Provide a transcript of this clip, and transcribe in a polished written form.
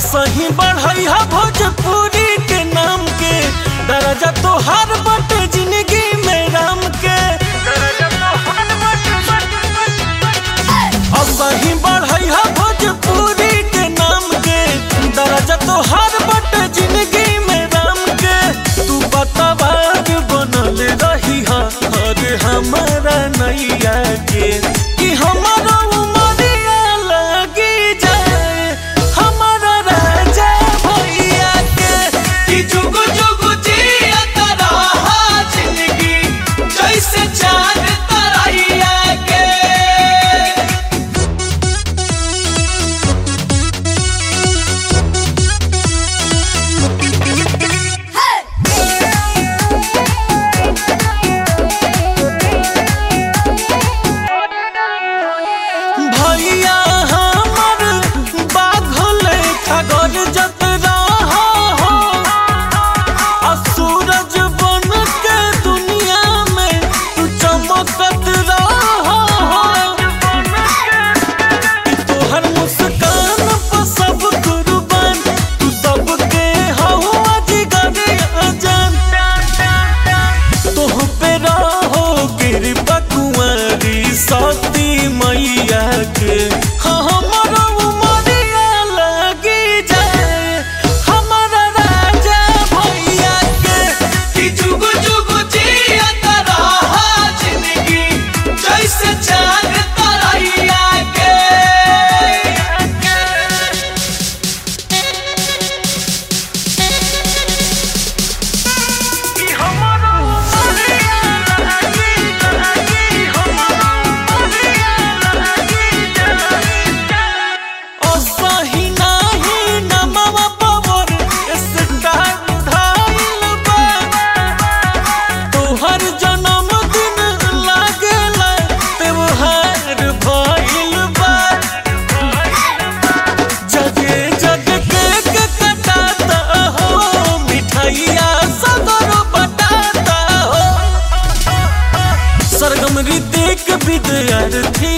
असही बढ़ई है भोजपुरी के नाम के दर्जा तो हर बट जिंदगी में राम के असही बढ़ई है भोजपुरी के नाम के दर्जा तो हर बट जिंदगी में राम के तू बताबाज बनल रही है हर हमारा नैया के कि हमारा उमरिया लगी जाए हमारा राजा भैया के कि जुग जुग जियत रहा जिंदगी जैसे चांद तरैया के। भैया हमर बाघल खगन जत रहा हो आ सूरज बन के दुनिया में तू चमकत रहा हो तोहर मुस्कान पर सब कुर्बान तू सबके हवा जिगर अजान तोह पे रहो कृपा कुंवारी सती मैया के हाँ हमारा उमरिया लगी जाए हमारा राजा भैया के कि जुग जुग जियत रहा जिंदगी जैसे चांद तरैया के। कि हमारा उमरिया लगी हमारा उमरिया लगी जाए असही नाही नमवा पवर स्टार धाइल बा तोहर जन्मदिन लागेला त्योहार भइल बा जगे जग केक कटाता हो मिठाइया सगर बटाता हो सरगम ऋतिक विद्यार्थी